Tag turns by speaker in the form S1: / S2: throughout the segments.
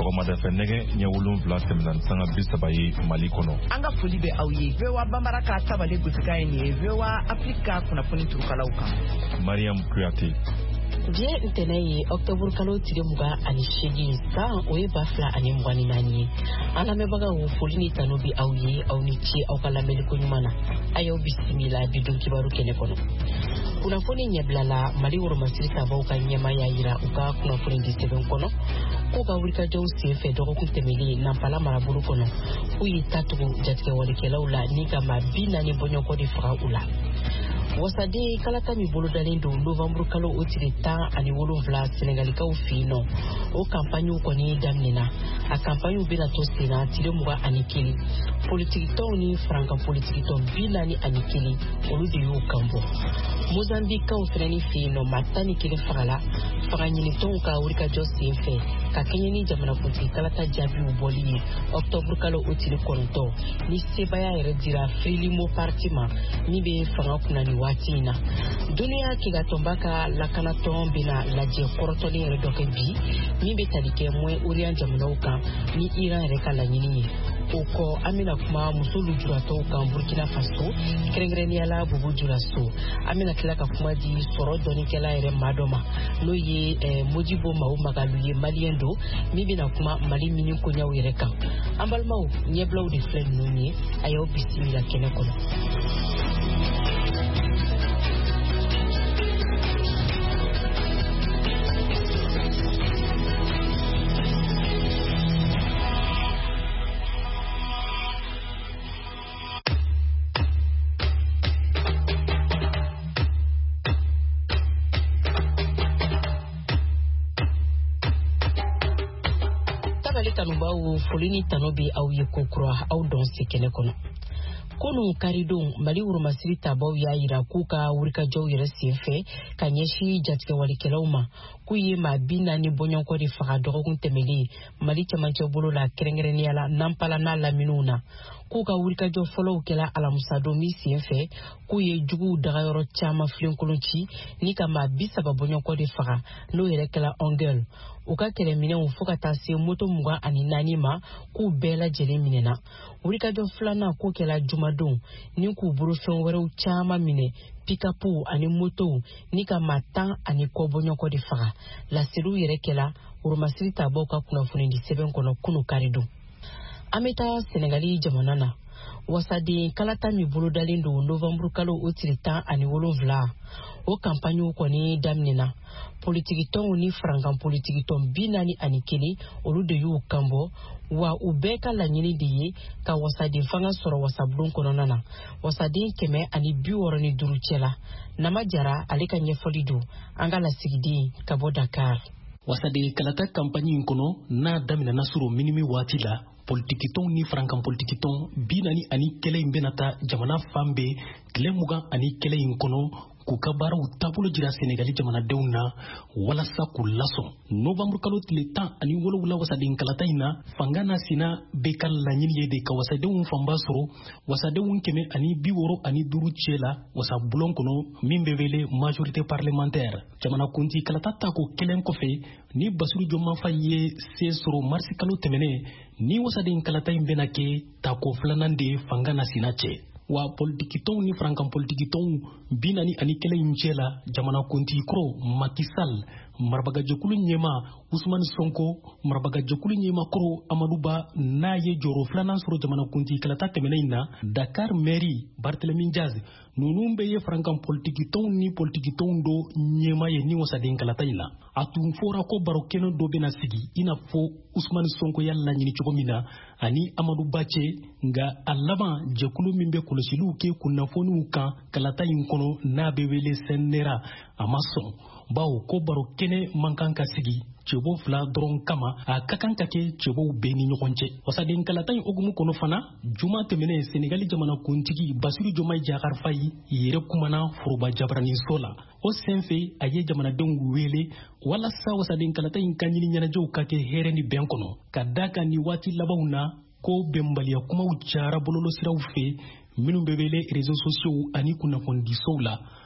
S1: sɔgɔmada fɛ nɛgɛ ɲɛ 7 tɛmɛna sanga 30 Mali kɔnɔ.
S2: An ka foli bɛ aw ye. VOA Bambara ka tabale gosika ye VOA Afrika kunnafoni turukalaw kan.
S1: Mariam Kuyate.
S3: Bien ntɛnɛ octobre kalo tile 28 san o ye 2024 an lamɛnbagaw foli ni tanu bi aw ye aw ni ce aw ka lamɛnliko ɲuman na a y'aw bisimila bi don kibaru kɛnɛ kɔnɔ. Kunnafoni ɲɛbilala Mali Woromasiri tabaw ka ɲɛmaya yira u ka kunnafoni di sɛbɛn kɔnɔ k'u ka wulikajɔw senfɛ dɔgɔkun tɛmɛlen Nampala marabolo kɔnɔ k'u ye tatugu jatigɛwalikɛlaw la ni ka maa 40 bɔɲɔgɔnkɔ de faga u la. Wasaden kalata mi bolo dalen don novembre kalo o tile 17 Senegalikaw fi nɔ o campagne kɔni daminɛna a campagne bɛna to senna tile 21 politikitɔnw ni farankan politikitɔn 41 olu de y'u kanbɔ. Mozambikaw fɛnɛ ni fi nɔ maa 11 fagala faga ɲinitɔnw ka wulikajɔ senfɛ ka kɛɲɛ ni jamanakuntigi kalata jaabiw bɔli ye octobre kalo o tile 9 ni sebaya yɛrɛ dira Frelimo parti ma min bɛ fanga kunna ni waati in na. Duniya kigatɔnba ka lakanatɔn bɛna lajɛ kɔrɔtɔlen yɛrɛ dɔ kɛ bi min bɛ tali kɛ Moyen-Orient jamanaw kan ni Iran yɛrɛ ka laɲini ye. O kɔ an bɛna kuma muso lujuratɔw kan Burkina Faso kɛrɛnkɛrɛnnenya la Bobo Dioulasso. An bɛna tila ka kuma di sɔrɔ dɔnikɛla yɛrɛ maa dɔ ma n'o ye Modibo Mawu Magalu ye maliyɛn don min bɛna kuma Mali mini koɲaw yɛrɛ kan. An balimaw ɲɛbilaw de filɛ ninnu ye a y'aw bisimila kɛnɛ kɔnɔ. Tanubaw foli ni tano bi aw ye kokura aw dɔn se kɛnɛ kɔnɔ. Kunu karidon Mali Woromasiri tabaw y'a yira k'u ka wulikajɔw yɛrɛ senfɛ ka ɲɛsi jatigɛwalikɛlaw ma k'u ye maa 40 bɔɲɔgɔnkɔ de faga dɔgɔkun tɛmɛlen Mali cɛmancɛ bolo la kɛrɛnkɛrɛnnenya la Nampala n'a laminiw na. K'u ka wulikajɔ fɔlɔw kɛla alamisa don min senfɛ k'u ye juguw dagayɔrɔ caman filenkolon ci ni ka maa 30 bɔɲɔgɔnkɔ de faga n'o yɛrɛ kɛla Angel. U ka kɛlɛminɛw fo ka taa se moto 24 ma k'u bɛɛ lajɛlen minɛna. Wulikajɔ filanan k'u kɛla jumadon ni k'u bolofɛn wɛrɛw caman minɛ pick-up ani motow ni ka maa 10 ani kɔ bɔɲɔgɔnkɔ de faga. Laseliw yɛrɛ kɛla Woromasiri tabaw ka kunnafoni di sɛbɛn kɔnɔ kunu karidon. An bɛ taa Senegali jamana na. Wasaden kalata mi bolo dalen don novembre kalo o tile 17 o campagne kɔni daminɛna. Politikitɔnw ni farankan politikitɔn 41 olu de y'u kanbɔ wa u bɛɛ ka laɲini de ye ka wasaden fanga sɔrɔ wasabulon kɔnɔna na. Wasaden 165 cɛla. Nama Jara ale ka ɲɛfɔli don an ka lasigiden ka bɔ Dakar.
S4: Wasaden kalata campagne kɔnɔ n'a daminɛna sɔrɔ minimi waati la politikitɔnw ni farankan politikitɔn 40 ani kɛlɛ in bɛna taa jamana fan bɛɛ tile 20 ani kɛlɛ in kɔnɔ k'u ka baaraw taabolo jira Senegali jamanadenw na walasa k'u lasɔn. Novembre kalo tile 17 wasaden kalata in na fanga na sina bɛ ka laɲini ye de ka wasadenw fanba sɔrɔ wasadenw 165 cɛ la wasabulon kɔnɔ min bɛ wele majorité parlementaire. Jamanakuntigi kalata tako kelen kɔfɛ ni Basiru Jomafa ye se sɔrɔ marsi kalo tɛmɛnen ni wasaden kalata in bɛna kɛ tako filanan de fanga na sina cɛ. Wa politikitɔnw ni farankan politikitɔnw 40 ani kɛlɛ in cɛ la jamanakuntigi kɔrɔ Macky Sall, marabagajɛkulu ɲɛma Ousmane Sonko, marabagajɛkulu ɲɛma kɔrɔ Amadou Ba n'a ye jɔyɔrɔ filanan sɔrɔ jamanakuntigi kalata tɛmɛnen in na. Dakar mairie Barthélémy Diaz ninnu bɛ ye farankan politikitɔnw ni politikitɔnw do ɲɛma ye ni wasaden kalata in na. A tun fɔra ko barokɛnɛ dɔ bɛna sigi i n'a fɔ Ousmane Sonko y'a laɲini cogo min na ani Amadou Ba cɛ, nka a laban jɛkulu min bɛ kɔlɔsiliw kɛ kunnafoniw kan kalata in kɔnɔ n'a bɛ wele CNRA a ma sɔn. Bawo ko barokɛnɛ man kan ka sigi cɛbo 2 dɔrɔn kama a ka kan ka kɛ cɛbow bɛɛ ni ɲɔgɔn cɛ. Wasaden kalata in hokumu kɔnɔ fana juma tɛmɛnen Senegali jamanakuntigi Basiru Jomayi Diakhar Faye yɛrɛ kumana Foroba Jabaraniso la. O senfɛ a ye jamanadenw wele walasa wasaden kalata in ka ɲini ɲɛnajɛw ka kɛ hɛrɛ ni bɛn kɔnɔ ka da kan ni waati labanw na ko bɛnbaliya kumaw cayara bɔlɔlɔsiraw fɛ minnu bɛ wele réseaux sociaux ani kunnafonidisow la.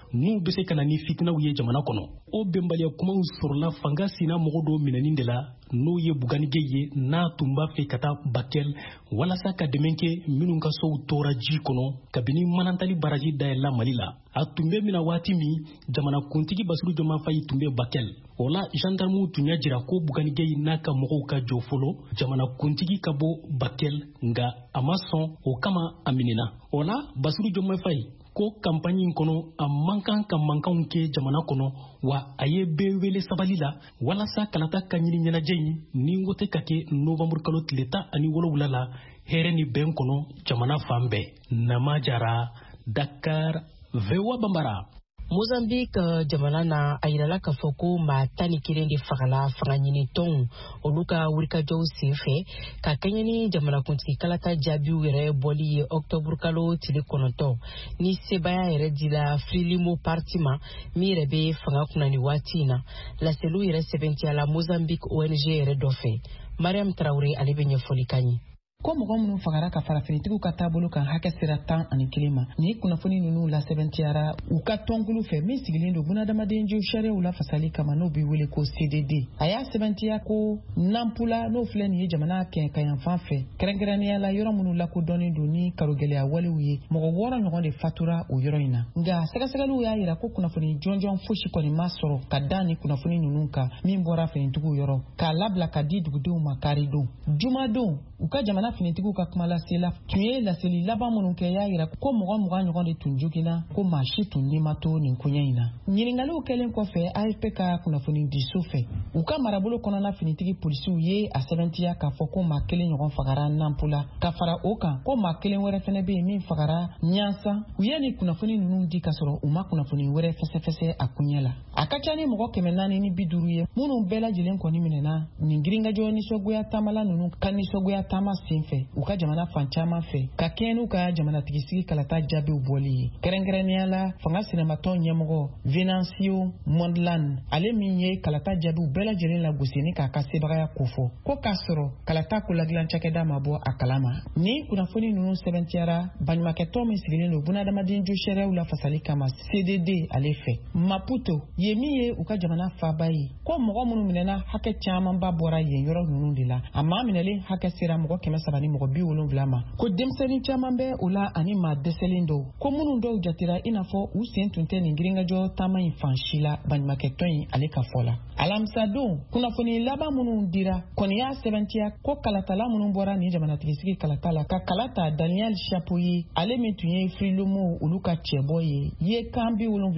S4: n'u bɛ se ka na ni fitinaw ye jamana kɔnɔ. O bɛnbaliya kumaw sɔrɔla fanga sina mɔgɔ dɔw minɛni de la n'o ye Buganige ye n'a tun b'a fɛ ka taa Bakel walasa ka dɛmɛ kɛ minnu ka sow tora ji kɔnɔ kabini Manantali baraji dayɛlɛla Mali la. A tun bɛ mina waati min jamanakuntigi Basiru Jɔnman Fayi tun bɛ Bakel. O la gendarmew tun y'a jira ko Buganige n'a ka mɔgɔw ka jɔ fɔlɔ jamanakuntigi ka bɔ Bakel nka a ma sɔn o kama a minɛna. O la Basiru Jɔnman Fayi ko campagne in kɔnɔ a man kan ka mankanw kɛ jamana kɔnɔ wa a ye bɛɛ wele sabali la walasa kalata ka ɲini ɲɛnajɛ in ni wote ka kɛ novembre kalo tile 17 la hɛrɛ ni bɛn kɔnɔ jamana fan bɛɛ. Nama Jara, Dakar, VOA Bambara.
S3: Mozambique jamana na a yirala k'a fɔ ko maa 11 de fagala fanga ɲini tɔnw olu ka wulikajɔw senfɛ ka kɛɲɛ ni jamanakuntigi kalata jaabiw yɛrɛ bɔli ye octobre kalo tile 9 ni sebaya yɛrɛ dila Frelimo parti ma min yɛrɛ bɛ fanga kunna ni waati in na laseliw yɛrɛ sɛbɛntiyala Mozambique ONG yɛrɛ dɔ fɛ. Mariam Traoré ale bɛ ɲɛfɔli kan ye.
S2: Ko mɔgɔ minnu fagara ka farafinitigiw ka taabolo kan hakɛ sera 11 ma ni kunnafoni ninnu la sɛbɛntiyara u ka tɔnkulu fɛ min sigilen don bunadamadenjiw sariyaw la fasali kama n'o bɛ wele ko CDD. A y'a sɛbɛntiya ko Nampula n'o filɛ nin ye jamana kɛnkayanfan fɛ kɛrɛnkɛrɛnnenya la yɔrɔ minnu lakodɔnnen don ni karogɛlɛya walew ye mɔgɔ 6 ɲɔgɔn de fatura o yɔrɔ in na. Nka sɛgɛsɛgɛliw y'a yira ko kunnafoni jɔnjɔn fosi kɔni ma sɔrɔ ka da ni kunnafoni ninnu kan min bɔra finitigiw yɔrɔ k'a labila ka di dugudenw ma karidon. Jumadon u ka jamana finitigiw ka kuma lasela tun ye laseli laban minnu kɛ y'a yira ko mɔgɔ 20 ɲɔgɔn de tun joginna ko maa si tun ni ma to nin koɲɛ in na. Ɲininkaliw kɛlen kɔfɛ AFP ka kunnafoni di so fɛ u ka marabolo kɔnɔna finitigi polisiw ye a sɛbɛntiya k'a fɔ ko maa 1 ɲɔgɔn fagara Nampula ka fara o kan ko maa 1 wɛrɛ fɛnɛ bɛ yen min fagara Ɲansa. U ye nin kunnafoni ninnu di ka sɔrɔ u ma kunnafoni wɛrɛ fɛsɛfɛsɛ a kuɲɛ la. A ka ca ni mɔgɔ 450 ye minnu bɛɛ lajɛlen kɔni minɛna nin girinkajɔ nisɔngoya taamala ninnu ka nisɔngoya taama senfɛ u ka jamana fan caman fɛ ka kɛɲɛ n'u ka jamanatigisi kalata jaabiw bɔli ye. Kɛrɛnkɛrɛnnenya la fanga sinamatɔn ɲɛmɔgɔ Venancio Mondlane ale min ye kalata jaabiw bɛɛ lajɛlen lagosi ni k'a ka sebagaya kofɔ ko k'a sɔrɔ kalata ko ladilan cakɛda ma bɔ a kalama. Ni kunnafoni ninnu sɛbɛntiyara baɲumankɛtɔn min sigilen don bunadamadenju sariyaw la fasali kama CDD ale fɛ. Maputo ye min ye u ka jamana faaba ye ko mɔgɔ minnu minɛna hakɛ camanba bɔra yen yɔrɔ ninnu de la a maa minɛlen hakɛ sera mɔgɔ 300 ni mɔgɔ 70 ma ko denmisɛnnin caman bɛ o la ani maa dɛsɛlen dɔw ko minnu dɔw jatera i n'a fɔ u sen tun tɛ nin girinkajɔ taama in fan si la baɲumankɛtɔn in ale ka fɔ la. Alamisa don kunnafoni laban minnu dira kɔni y'a sɛbɛntiya ko kalatala minnu bɔra nin jamanatigisi kalata la ka kalata Daniel Chapo ye ale min tun ye Frelimo olu ka cɛbɔ ye kan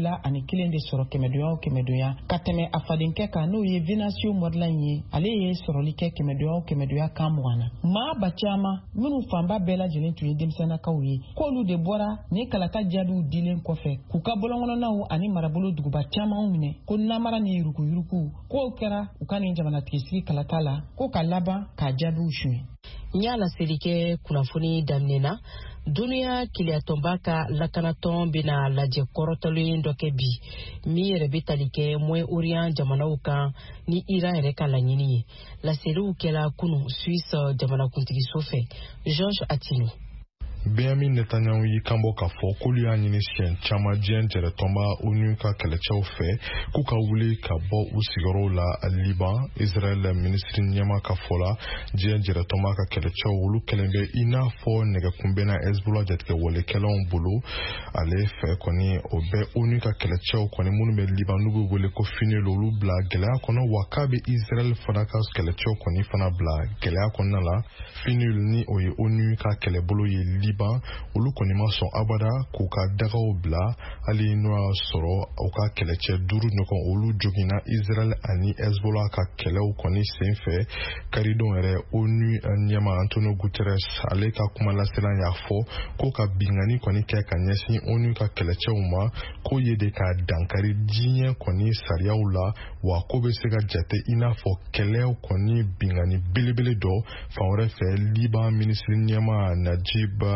S2: 71 de sɔrɔ kɛmɛdonya ka tɛmɛ a fadenkɛ kan n'o ye Venancio Mondlane ye ale ye sɔrɔli kɛ kɛmɛdonya kan 20 na. Maa ba caman minnu fanba bɛɛ lajɛlen tun ye denmisɛnnakaw ye k'olu de bɔra ni kalata jaabiw dilen kɔfɛ k'u ka bɔlɔnkɔnɔnaw ani marabolo duguba camanw minɛ ko namara ni yuruguyurugu k'o kɛra u ka nin jamanatigisi kalata la ko ka laban k'a jaabiw suɲɛ.
S3: N y'a laseli kɛ kunnafoni daminɛna duniya kiliyatɔnba ka lakanatɔn bɛna lajɛ kɔrɔtɔlen dɔ kɛ bi min yɛrɛ bɛ tali kɛ Moyen-Orient jamanaw kan ni Iran yɛrɛ ka laɲini ye. Laseliw kɛla kunun Suisse jamanakuntigiso fɛ. Georges Atino.
S1: Benjamin Netanyahu y'i kanbɔ k'a fɔ k'olu y'a ɲini siɲɛ caman diɲɛ jɛrɛtɔnba ONU ka kɛlɛcɛw fɛ k'u ka wuli ka bɔ u sigiyɔrɔw la Liban. Israel minisiri ɲɛma ka fɔ la diɲɛ jɛrɛtɔnba ka kɛlɛcɛw olu kɛlen bɛ i n'a fɔ nɛgɛkunbɛnna Hezbollah jatigɛwalekɛlaw bolo ale fɛ kɔni o bɛ ONU ka kɛlɛcɛw kɔni minnu bɛ Liban n'u bɛ wele ko FINUL olu bila gɛlɛya kɔnɔ wa k'a bɛ Israel fana ka kɛlɛcɛw kɔni fana bila gɛlɛya kɔnɔna la. FINUL ni o ye ONU ka kɛlɛbolo ye Liban olu kɔni ma sɔn abada k'u ka dagaw bila hali n'o y'a sɔrɔ u ka kɛlɛcɛ 5 ɲɔgɔn olu joginna Israel ani Hezbollah ka kɛlɛw kɔni senfɛ. Karidon yɛrɛ ONU ɲɛma Antonio Guterres ale ka kuma laselan y'a fɔ ko ka bingani kɔni kɛ ka ɲɛsin ONU ka kɛlɛcɛw ma ko ye de ka dankari diɲɛ kɔni sariyaw la wa ko bɛ se ka jate i n'a fɔ kɛlɛw kɔni bingani belebele dɔ fan wɛrɛ fɛ. Liban minisiri ɲɛma Najib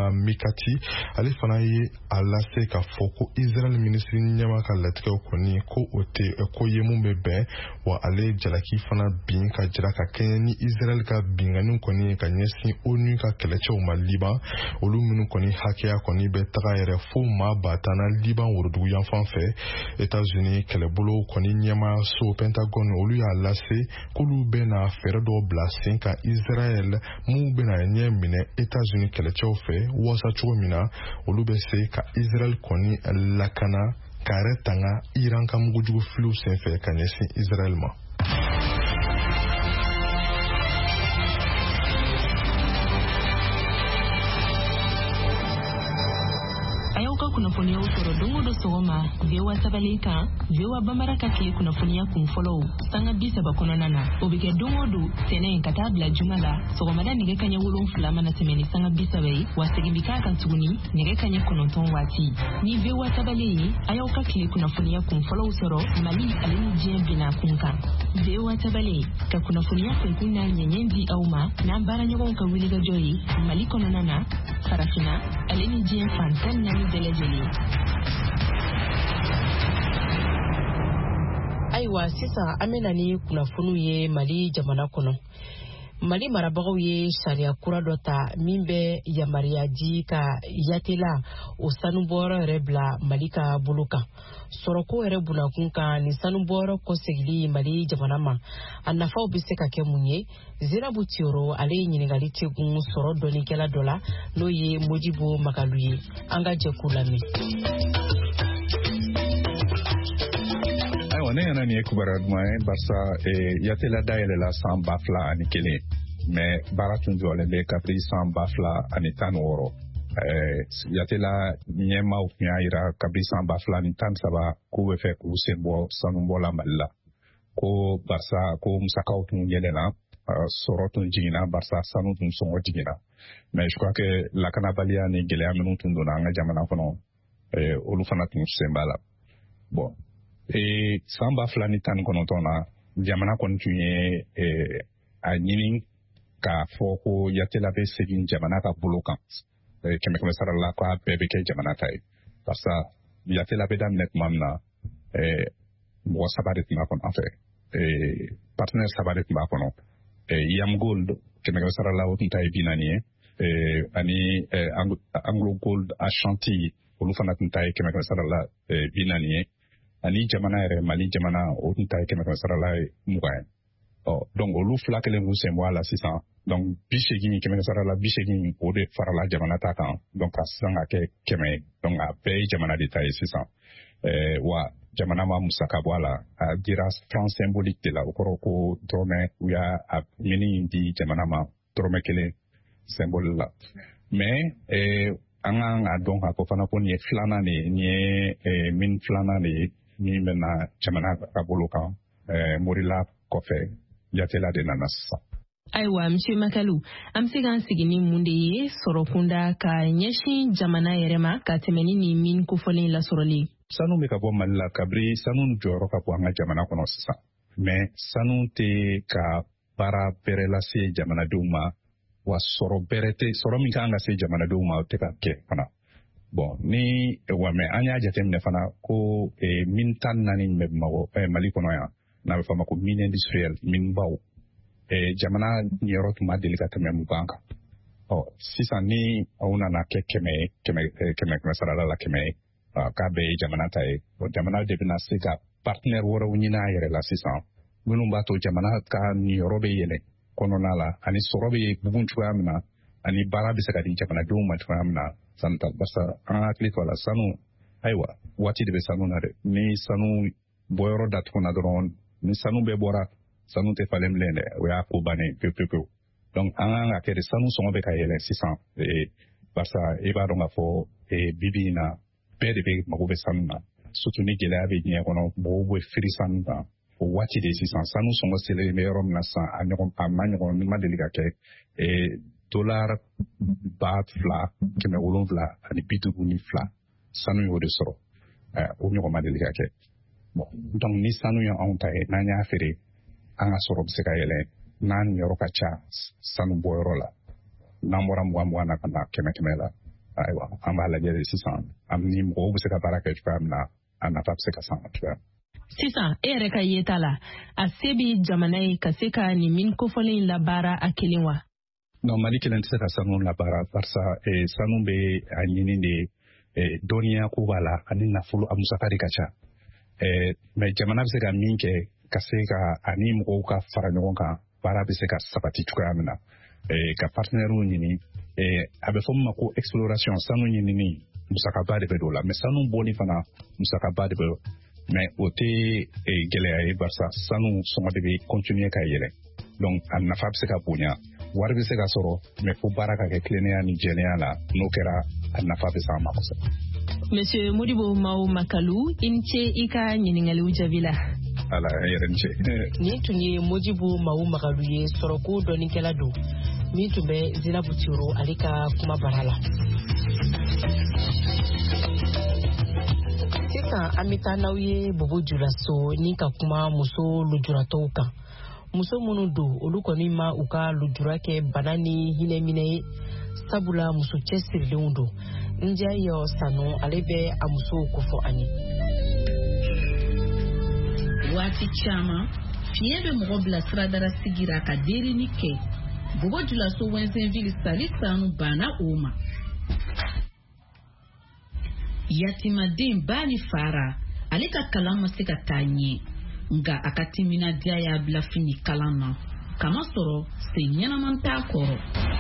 S1: Mikati ale fana ye a lase ka fɔ ko Israel ministre ɲɛma ka latigɛw kɔni ko o tɛ ko ye mun bɛ bɛn wa ale jalaki fana bin ka jira ka kɛɲɛ ni Israel ka binganiw kɔni ka ɲɛsin ONU ka kɛlɛcɛw ma Liban olu minnu kɔni hakɛya kɔni bɛ taga yɛrɛ fo maa ba tan na Liban worodugu yanfan fɛ États-Unis kɛlɛbolo kɔni ɲɛma so Pentagon olu y'a lase k'olu bɛna fɛɛrɛ dɔw bila sen kan Israel mun bɛna ɲɛ minɛ États-Unis kɛlɛcɛw fɛ wasa cogo min na olu bɛ se ka Israel kɔni lakana ka yɛrɛ tanga Iran ka mugujugu filiw senfɛ ka ɲɛsin Israel ma.
S5: Kunafonia usoro dongo do sogoma vewa sabalika vewa bamaraka kile kunafonia kumfollow sanga bisa bakona nana obike dongo do tene katabla jumala sogoma da nige kanya wulon flama na semeni sanga bisa bai wasegibika kan tuguni nige kanya kononton wati ni vewa sabali ayauka kile kunafonia kumfollow usoro mali alini jembina kunka vewa sabali ka kunafonia kunkuna nyenyendi auma na bara nyogon ka wiliga joyi mali kononana farafina alini jem fantan nani deleje
S3: Aiwa sisa amena ni kunafunu ye Mali jamana kono. Mali marabagaw ye sharia kura dota mimbe ya mariaji ka yatela o sanuboro rebla Mali ka buluka. Soroko ere bunakunka ni sanuboro ko segili Mali jamana ma. Anafa obise ka kemunye zira butioro ale nyiningali tegun soro doni kela dola no ye Modibo Magaluye anga jekulami.
S6: Ne yana ni kubara duma barsa yatela daile la san bafla ani kele me baratun jole le kapri san bafla ani tan woro yatela nyema uknya ira kapri san bafla ni tan saba ku we fe ku sembo sanumbo la malla ko barsa ko musakaw tun yelela sorotun jina barsa sanu tun songo jina mais je crois que la canabalia ni gele amenu tun dona nga jamana kono olu fana tun sembala bon samba flani tan konotona jamana kontunye a nyinin ka foko yatela be segin jamana ka bulukan keme keme sarala ka bebe ke jamana tai pasa yatela be dan net mamna mo sabaret ma kon afa partner sabaret ma kono yam gold keme keme sarala wotin tai binani ani anglo gold ashanti olu fana tin tai keme keme sarala binani ani jamana ere Mali jamana o tinta ke meka sarala mugaye donc olu flakele ngu se moi la 600 donc bishegi ke meka sarala bishegi o de farala jamana ta kan donc asanga ke keme donc a pay jamana de taille 600 wa jamana ma musaka wala a dira franc symbolique de la okoroko drome uya a mini di jamana ma drome kele symbole la mais anga donc a ko fana ko ni flana ni min flana ni mena jamana kabuluka morila kofe yatela de nanasa.
S5: Aiwa Monsieur Makalu amsigan sigini munde ye sorokunda ka nyeshi jamana yerema ka temeni ni min kufoni la soroli.
S6: Sanu me ka bo malila kabri sanu joro ka bo anga jamana kono sisa. Mais sanu te ka para perela se jamana duma wa soro berete soro mi ka anga se jamana duma te ka ke kana. Bon ni wame anya jatemne fana ko min tan nani me mawo Mali kono ya na fama ko min industriel min baw jamana ni yorot ma delicate me mubanka sisa ni ona na keme sarala la keme ka be jamana tay jamana de bina sika partner woro nyina yere la sisa munum bato jamana ka ni yorobe yele kono nala ani sorobe bugunchu amna ani bara bisaka di jamana do matwa amna santa basa athlete wala sanu aiwa wati de sanu na ni sanu boyoro dat kona doron ni sanu be bora sanu te falem lende we ko bane pepepe donc anga kere sanu songo be kayele 600 basa e ba donga fo bibi na pede be mago be sanu na surtout ni gele abi ni kono bo firi sanu na o wati de 600 sanu songo sele me rom na sa anyo amanyo ni madeliga ke dollar baht fla keme wolon fla ani bitu ni fla sanu yo de soro o nyoko madeliga ke bon donc ni sanu yo on tay na nya fere anga soro biseka yele nan yoro kacha sanu boyro la namora mwa na kana keme la ayiwa an b'a lajɛ de sisan ni mɔgɔw bɛ se ka baara kɛ cogoya min na a nafa bɛ se ka s'an ma cogoya.
S5: Sisan e yɛrɛ ka yeta la a se bi jamana ye ka se ka nin min kofɔlen in labaara a kelen wa?
S6: Non, Mali kelen tɛ se ka sanu labaara barisa sanu bɛ a ɲini de dɔnniya ko b'a la ani nafolo a musaka de ka ca. Mais jamana bɛ se ka min kɛ ka se ka ani mɔgɔw ka fara ɲɔgɔn kan baara bɛ se ka sabati cogoya min na ka partenaires ɲini a bɛ fɔ min ma ko exploration sanu ɲinini musakaba de bɛ don la mais sanu bɔli fana musakaba de bɛ mais o tɛ gɛlɛya ye barisa sanu sɔngɔ de bɛ continuer ka yɛlɛ donc a nafa bɛ se ka bonya wari bɛ se ka sɔrɔ mais fo baara ka kɛ tilennenya ni jɛlenya la n'o kɛra a nafa bɛ s'an ma kosɛbɛ.
S5: Monsieur Modibo Mao Makalu, i ni ce i ka ɲininkaliw jaabi la.
S6: Ala yɛrɛ ni ce.
S3: Nin tun ye Modibo Mao Makalu ye sɔrɔko dɔnnikɛla don min tun bɛ Zinabu Tiro ale ka kuma bara la. Sisan an bɛ taa n'aw ye Bobo Julaso ni ka kuma muso lujuratɔw kan. Muso minnu don olu kɔni ma u ka lujura kɛ bana ni hinɛminɛ ye sabula muso cɛsirilenw don. Njayo Sano ale bɛ a musow kofɔ an ye.
S7: Waati caman fiɲɛ bɛ mɔgɔ bila siradara sigira ka derini kɛ. Bobo Julaso Wɛnzɛnville Sali Sanu banna o ma. Yatimaden ba ni fara ale ka kalan ma se ka taa ɲɛ nga a ka timinadiya y'a bila fini kalan na kama sɔrɔ sen ɲɛnaman t'a kɔrɔ.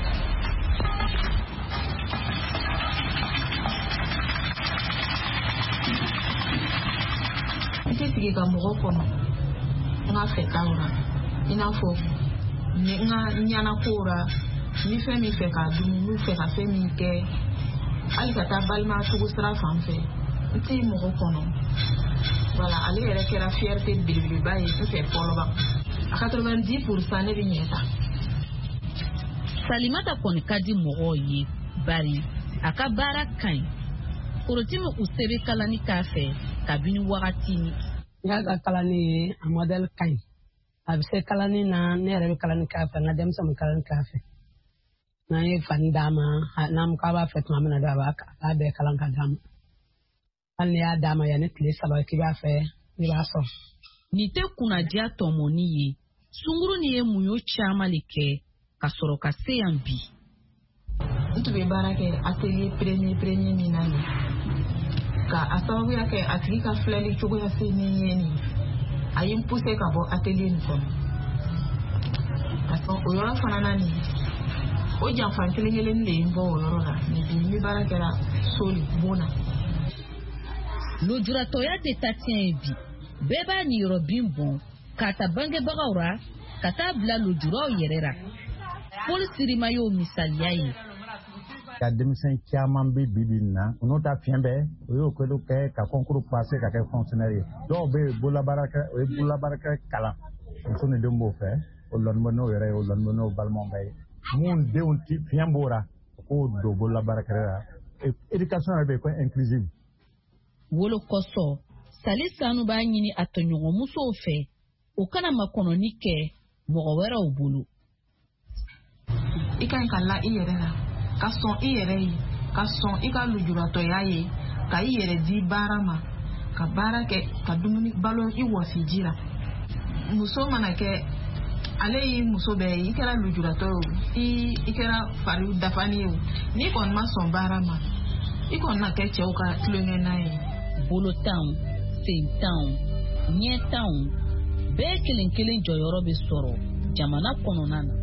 S8: N tɛ sigi ka mɔgɔ kɔnɔ n ka fɛtaw la i n'a fɔ n ka ɲɛnako la ni fɛn min fɛ k'a dun n'u fɛ ka fɛn min kɛ hali ka taa balima sugu sira fan fɛ n tɛ mɔgɔ kɔnɔ voilà ale yɛrɛ kɛra fierté belebeleba ye n fɛ fɔlɔba a 90% ne bɛ ɲɛ ta.
S7: Salimata kɔni ka di mɔgɔw ye bari a ka baara ka ɲi Korotimi Usebe kalani k'a fɛ kabini wagati min.
S9: N y'a ka kalani ye a modèle ka ɲi a bɛ se kalani na ne yɛrɛ bɛ kalani k'a fɛ n ka denmisɛnw bɛ kalani k'a fɛ n'an ye fani d'a ma n'an k'a b'a fɛ tuma min na dɔrɔn a b'a bɛɛ kalan ka d'a ma hali ni y'a d'a ma yanni tile 3 k'i b'a fɛ i b'a sɔrɔ.
S7: Nin tɛ kunnadiya tɔmɔni ye sungurunin ye muɲu caman de kɛ ka sɔrɔ ka se yan bi.
S8: N tun bɛ baara kɛ atelier premier min na nin ka a sababuya kɛ a tigi ka filɛli cogoya se ni ye nin a ye n poussé ka bɔ atelier nin kɔnɔ o yɔrɔ fana na nin o janfan kelen de ye n bɔ o yɔrɔ la mais bi n bɛ baara kɛra soli bon na.
S7: Lujuratɔya tɛ taa tiɲɛ ye bi bɛɛ b'a niyɔrɔ bin bɔn k'a ta bangebagaw ra ka taa bila lujuraw yɛrɛ ra. Paul Sirima y'o misaliya ye.
S10: Ka denmisɛn caman bɛ bibi na n'o ta fiɲɛ bɛɛ o y'o kɛ ka concours passer ka kɛ fonctionnaire ye dɔw bɛ bololabaarakɛ kalan muso ni denw b'o fɛ o lɔnni yɛrɛ ye o lɔnni balimaw bɛɛ ye mun denw ti fiɲɛ b'o ra k'o don bololabaarakɛ la éducation yɛrɛ bɛ yen ko inclusive.
S7: Wolo kosɔn Sali Sanu b'a ɲini a tɔɲɔgɔn musow fɛ o kana makɔnɔni kɛ mɔgɔ wɛrɛw bolo.
S8: I ka ɲi ka la i yɛrɛ la ka sɔn i yɛrɛ ye ka sɔn i ka lujuratɔya ye ka i yɛrɛ di baara ma ka baara kɛ ka dumuni balo i wɔsi ji la. Muso mana kɛ ale ye muso bɛɛ ye i kɛra lujuratɔ ye i kɛra fari dafani ye n'i kɔni ma sɔn baara ma i kɔni na kɛ cɛw ka tulonkɛna ye.
S7: Bolotanw sentanw ɲɛtanw bɛɛ kelen kelen jɔyɔrɔ bɛ sɔrɔ jamana kɔnɔna na.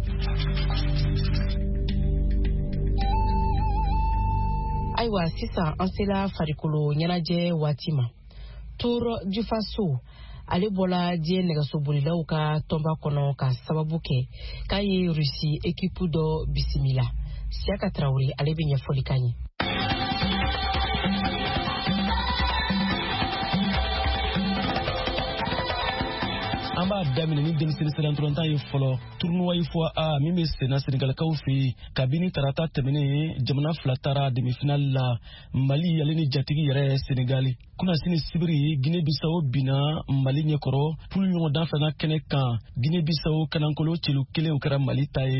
S3: Ayiwa sisan an sela farikolo ɲɛnajɛ waati ma. Toro Jufaso ale bɔla diɲɛ nɛgɛsobolilaw ka tɔnba kɔnɔ ka sababu kɛ k'a ye Rusi ekipu dɔ bisimila. Siaka Traoré ale bɛ ɲɛfɔli k'an ye.
S4: An b'a daminɛ ni denmisɛnnin sɛbɛntorontan ye fɔlɔ tournoi fois A min bɛ senna Senegalikaw fɛ yen kabini tarata tɛmɛnen jamana 2 taara demi-finale la Mali ale ni jatigi yɛrɛ Senegali kunasini sibiri Guinée-Bissau binna Mali ɲɛkɔrɔ poule ɲɔgɔndan 2 kɛnɛ kan Guinée-Bissau kanankolo celu 1 kɛra Mali ta ye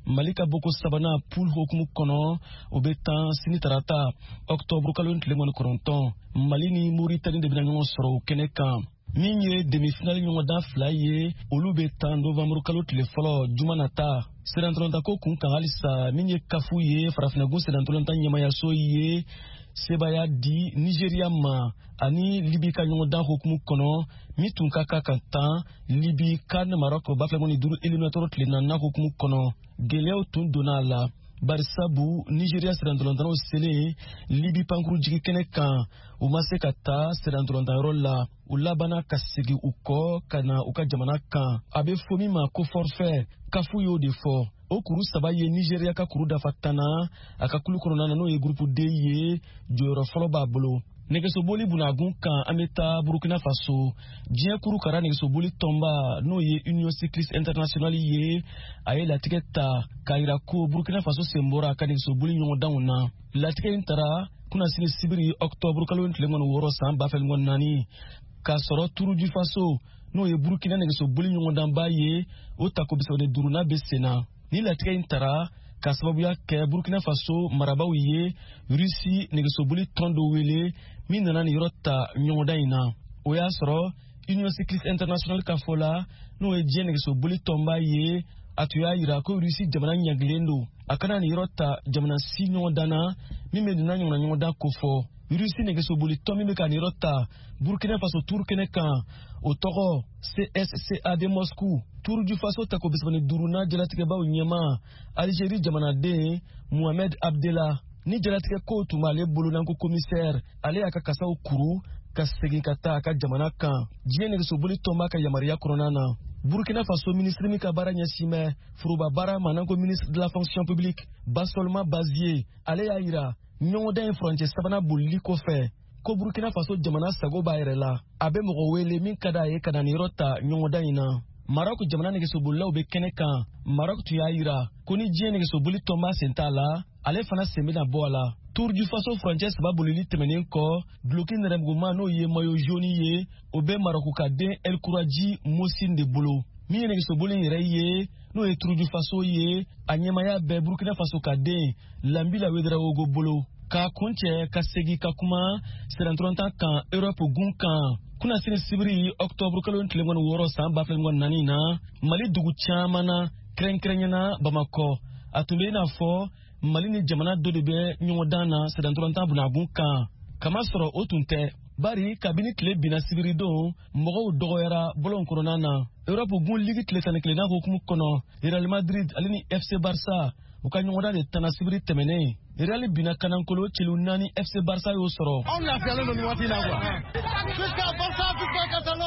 S4: Malika Boko Sabana Poul Hokumu Kono Obetan Sinitarata Octobre Kalon Tlemon Koronton Malini Mauritanie de Binan Soro Kenekan Minye demi-finale Nyonda Flaye Olubetan Novembre Kalot le Folo Jumanata Sedantolanta ko kun kangalisa Minye Kafuye Farafinagun Sedantolanta Nyamaya Soye Sebaya di Nigeria ma ani Libi ka Nyonda Hokumu Kono mitun kaka kanta Libi kan Maroc baflemoni duru eliminator tlena na Hokumu Kono Geleo tun donala Barisabu Nigeria Sedantolanta o sele Libi pankuru jigi kenekan umase kata Sedantolanta rola ulabana kasigi uko kana uka jamana kan abe fomi ma ko forfait kafu yo de fo okuru sabaye Nigeria ka kuru da fatana akakulu korona no e groupe D ye joro folo bablo negeso boli bunagun kan ameta Burkina Faso jien kuru kara negeso boli tomba no ye Union Cycliste Internationale ye aye la tiketa kaira ko Burkina Faso sembora ka negeso boli nyondauna la tiketa intara kuna sini sibiri Octobre kalon tlengon woro samba fel ngon nani ka soro turu du Faso no ye Burkina negeso boli nyondamba ye o takobisa de duruna besena ni la tiketa intara ka sababu ya ke Burkina Faso marabaw ye Russie negeso boli trondo wele min nana ni yorota nyonda ina o ya soro Union Cycliste Internationale ka fola no e je negeso boli tomba ye atuya ira ko Russie jamana nyaglendo akana ni yorota jamana si nyondana mi medina nyonda kofo Russie negeso boli tombi me ka ni yorota Burkina Faso turkene kan o togo CSCA de Moscou Tour du Faso tako bisbane duruna jalatike ba unyama Algérie jamana de Mohamed Abdallah ni jalatike ko tumale bolo nanko commissaire ale akakasa okuru kasegi kata aka jamana kan jene so boli toma ka yamaria koronana Burkina Faso ministre mi ka bara nyasime furuba bara mananko ministre de la fonction publique Basolma Bazier ale ya ira nyonda frontière sabana bolli ko fe ko Burkina Faso jamana sago ba yerela abe mo wele min kada ye kada ni rota nyonda ina Maroc jamana nege so bolla obe kenekan Maroc tu yaira koni jie nege so boli tomba sentala ale fana sembe na boala Tour du Faso Frances ba bolili temenen ko blokin remguma no ye mayo joni ye obe Maroc ka den El Kouraji Mosin de bolo mi nege so boli yere ye no e Tour du Faso ye anyema ya be Burkina Faso ka den lambila wedra ogo bolo ka kunche ka segi ka kuma serantronta kan Europe gun kan kuna sini sibiri Octobre kalon tlengon woro samba flengon nanina Mali dugu chamana krenkrenyana Bamako atumbe na fo Mali ni jamana dodebe nyodana sedantronta bunagun kan kama soro otunte bari kabini kle bina sibiri do mogo dogoyara bolon koronana Europe gun ligi kle tanekle na hukumu kono Real Madrid alini FC Barça ukanyoda de tanasibiri temene Real bina kanankolo chilunani FC Barça yo soro
S11: on la fiale no niwati la kwa jusqu'à Barça jusqu'à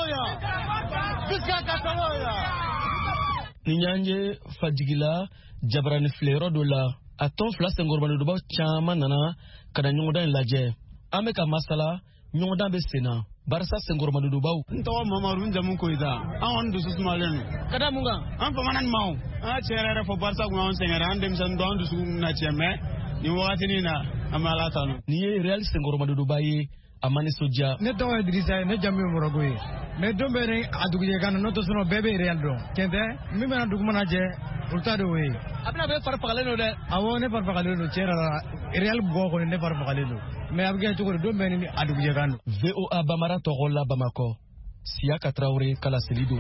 S11: Catalonia
S4: Ninyanje fajigila jabrani flero dola aton flas ngorbano do ba chama nana kada nyoda laje ameka masala nyoda be sena Barça sengormano do baw
S11: nto mamaru njamu ko ida an do susmalenu kada munga an fa manan maw a cherere fo Barça ko on sengara andem san do andu su na cheme ni wati ni na amala tanu
S4: ni Real sengormano do baye amani soja
S12: ne to Idrissa ne jamu morogoy me do be ne aduguje kan no to suno bebe Real do kende mi mena dugumana je ulta do we
S11: abna be far pagaleno de
S12: awo ne far pagaleno chera Real go ko ne far pagaleno me abge to ko do be ni aduguje kan
S4: VOA Bamara Togola Bamako Siaka Traoré Kala Selido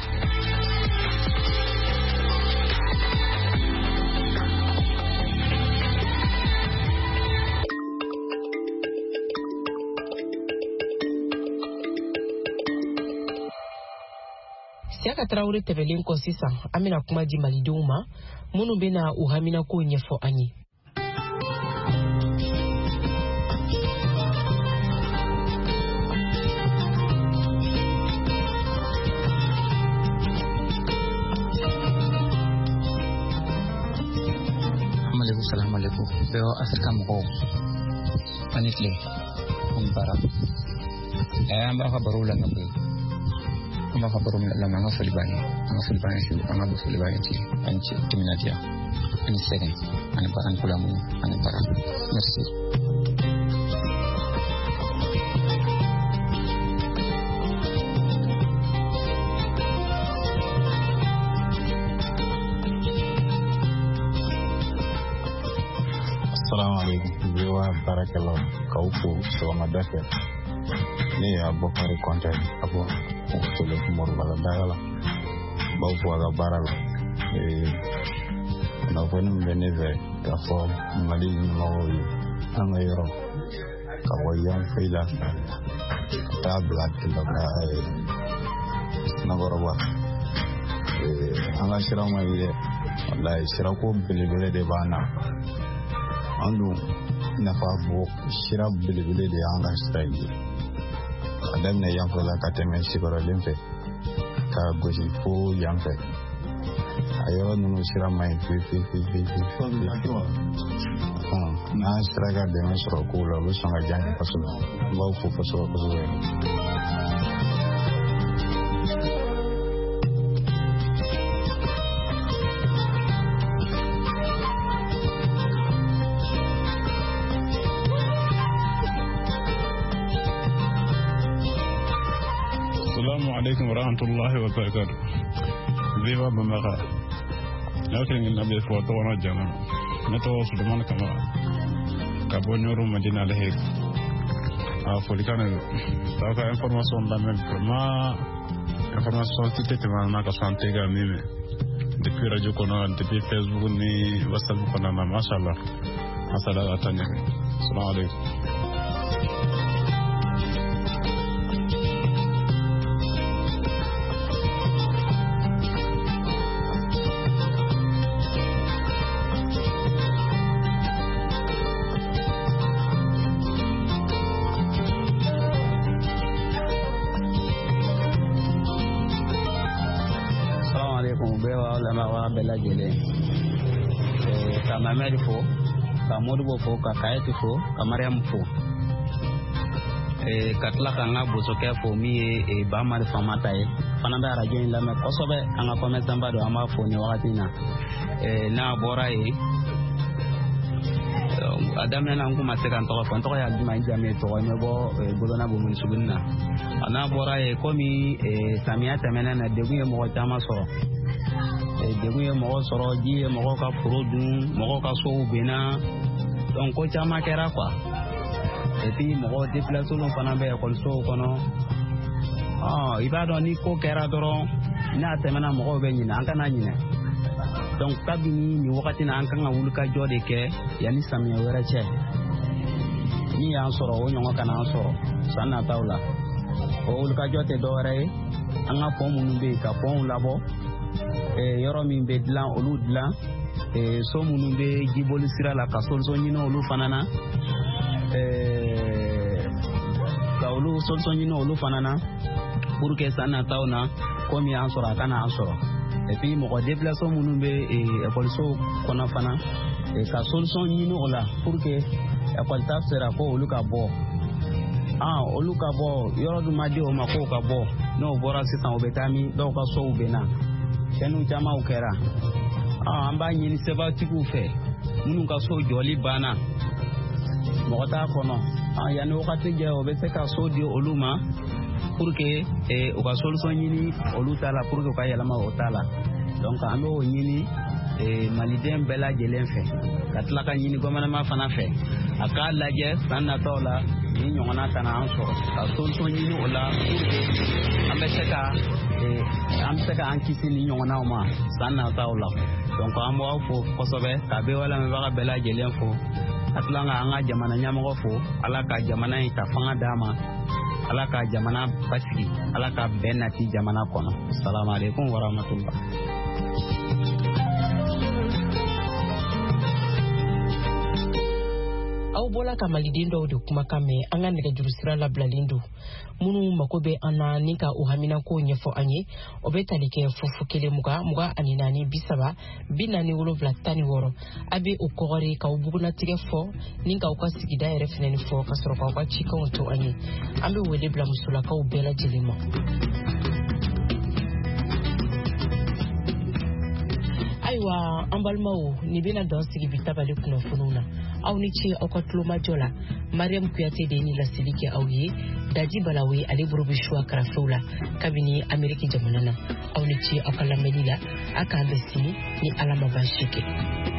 S3: Siaka Traoré tebelen ko sisan amina kuma di malidenw ma minnu bena u hamina ko ɲɛfɔ an ye.
S13: Assalamu alaikum. Beo Afrika mɔgɔw ani tile an bara an b'a ka barow lamɛn koyi an b'a ka baro lamɛn an ka foli b'an ye su an ka bɔ foli b'an ye ci an cɛ timinadiya ani sɛgɛn ani bara ani kulamu ani bara merci.
S14: Assalamu alaikum. Biwa barakallah. Kaufu soma dafe. Ni Abubakar Konte abo tole kumor bala dagala. Baufu aga barala. Na fonu beneve kafo mali mawi anga yoro. Kawayan fila. Tabla tilaka nagoroba. Anga shirama ile. Wallahi shirako bilibile de bana. Andu nafa bo shira bilibile de anga style. Adam ne yang fela kateme sigoro limfe. Ka goji fo yang fe. Ayo nunu shira mai fi. Na shira ga de masro kula lu sanga jang pasulu. Bau fu pasulu.
S11: Assalamualaikum warahmatullahi wabarakatuh. Viva Bamaka. Lakin in Nabi for Dona Jana. Nato Suleiman Kamara. Kabonyoru Madina Lehek. Folikana. Taka information lamen prima. Information tite mana kasantega mime. Depuis Radio Kono, depuis Facebook ni WhatsApp Kono na mashallah. Mashallah atanya. Assalamu alaikum.
S15: bela jele ka mamadi fo ka modbo fo ka kayati fo ka mariam fo ka tla ka nga boso ke fo mi e ba ma de famata e fana da radio la me kosobe anga ko me zamba do ama fo ni wakati na bora e adam na ngu ma sekan to fon to ya juma jame to me bo golona bo mun subinna ana bora e komi samia temena na debu e mo tama so debu ye mo soro ji mo ka produit mo ka so bena donc ko chama kera kwa et puis mo déplacer no fana be ko so kono ibado ni ko kera doro na temena mo be nyina an kana nyina donc kabini ni wakati na an kan wulka jode ke yani samia wera che ni ya soro o nyonga kana soro sana tawla o wulka jode dore an ga fo mun be ka fo labo yoro min be dilan olu dilan so munun be giboli sira la ka solution nyino olu fanana ka olu solution nyino olu fanana pour que ça na tauna comme ya ansora kana ansoro et puis mo déplacer munun be école so kona fana ka solution nyino ola pour que école ta sera ko olu ka bo olu ka bo yoro du madi o mako ka bo no bora sisan obetami do ka so ubena kenu jama ukera amba nyini seba tiku fe munu ka so joli bana mota kono yani wakati je obese ka so di oluma pour que o ka solution nyini olutala pour que ka yalama otala donc ambe o nyini maliden bela jelen fe katla ka nyini gomana ma fana fe aka laje sanna tola ni nyongana tana anso ka solution nyini ola pour que ambe seka am seka an kisi ni nyongana ma sanna taula donc ambo fo kosobe ka be wala me baga bela jelen fo atlanga anga jamana nyamo fo ala ka jamana ita fanga dama ala ka jamana basiki ala ka benati jamana kono assalamu alaikum wa rahmatullah
S3: aw bola ka maliden dɔw de kuma kan mɛn an ka nɛgɛjuru sira labilalen don minnu mako bɛ an na ni ka u haminako ɲɛfɔ an ye o bɛ tali kɛ fufu 1 20 24 30 47 16 a bɛ o kɔgɔri ka u bugunatigɛ fɔ ni ka u ka sigida yɛrɛ fɛnɛ fɔ ka sɔrɔ ka u ka cikanw to an ye an bɛ wele bila musolakaw bɛɛ lajɛlen ma. Ayiwa an balimaw ni bɛna dɔn sigi bi tabali kunnafoniw na aw ni ce aw ka tulomajɔ la Mariam Kuyate de ni laseli kɛ aw ye Daji Balawe ale bolo bɛ suwa karafew la kabini Ameriki jamana na aw ni ce aw ka lamɛnni la a k'an bɛ sini ni Ala ma baasi kɛ.